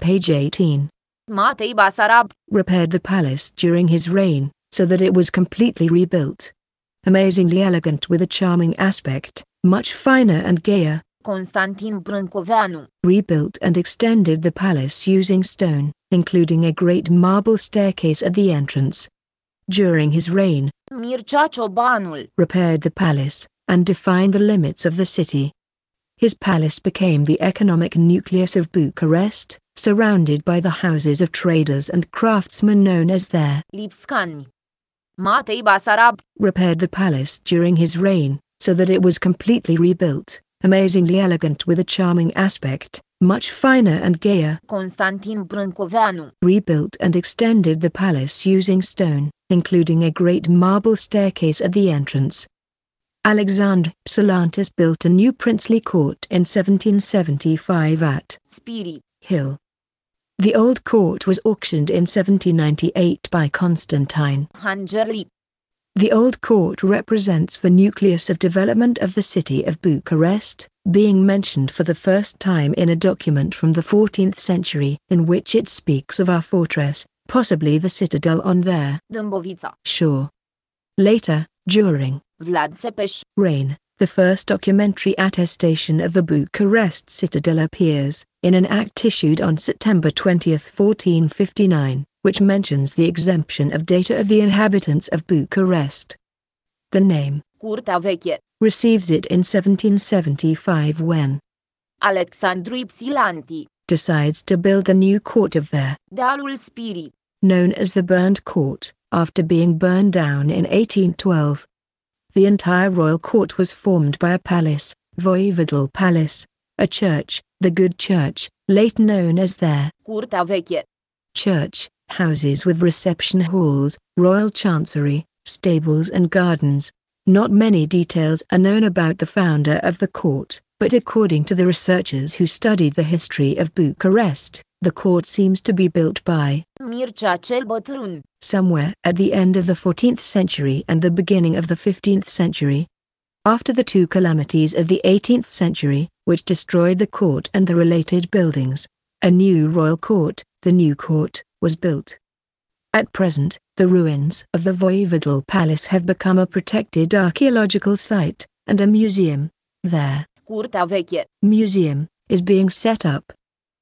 Page 18. Matei Basarab Repaired the palace during his reign, so that it was completely rebuilt. Amazingly elegant with a charming aspect, much finer and gayer. Constantin Brâncoveanu Rebuilt and extended the palace using stone, including a great marble staircase at the entrance. During his reign, Mircea Ciobanul repaired the palace, and defined the limits of the city. His palace became the economic nucleus of Bucharest, surrounded by the houses of traders and craftsmen known as their Lipscani. Matei Basarab repaired the palace during his reign, so that it was completely rebuilt, amazingly elegant with a charming aspect, much finer and gayer. Constantin Brâncoveanu Rebuilt and extended the palace using stone, including a great marble staircase at the entrance. Alexandru Psalantis built a new princely court in 1775 at Spirit Hill. The old court was auctioned in 1798 by Constantine. Hangerli. The old court represents the nucleus of development of the city of Bucharest, being mentioned for the first time in a document from the 14th century in which it speaks of our fortress, possibly the citadel on their Dâmbovița shore. Later, during Vlad Țepeș reign, the first documentary attestation of the Bucharest citadel appears, in an act issued on September 20, 1459, which mentions the exemption of data of the inhabitants of Bucharest. The name Curtea Veche receives it in 1775 when Alexandru Ypsilanti decides to build the new court of there, Dealul Spirit known as the Burned Court, after being burned down in 1812. The entire royal court was formed by a palace, Voivodal Palace, a church, the Good Church, late known as their Curtea Veche church, houses with reception halls, royal chancery, stables and gardens. Not many details are known about the founder of the court, but according to the researchers who studied the history of Bucharest, the court seems to be built by Mircea cel Bătrân somewhere at the end of the 14th century and the beginning of the 15th century. After the two calamities of the 18th century, which destroyed the court and the related buildings, a new royal court, the New Court, was built. At present, the ruins of the Voivodal Palace have become a protected archaeological site, and a museum, their Curtea Veche museum, is being set up,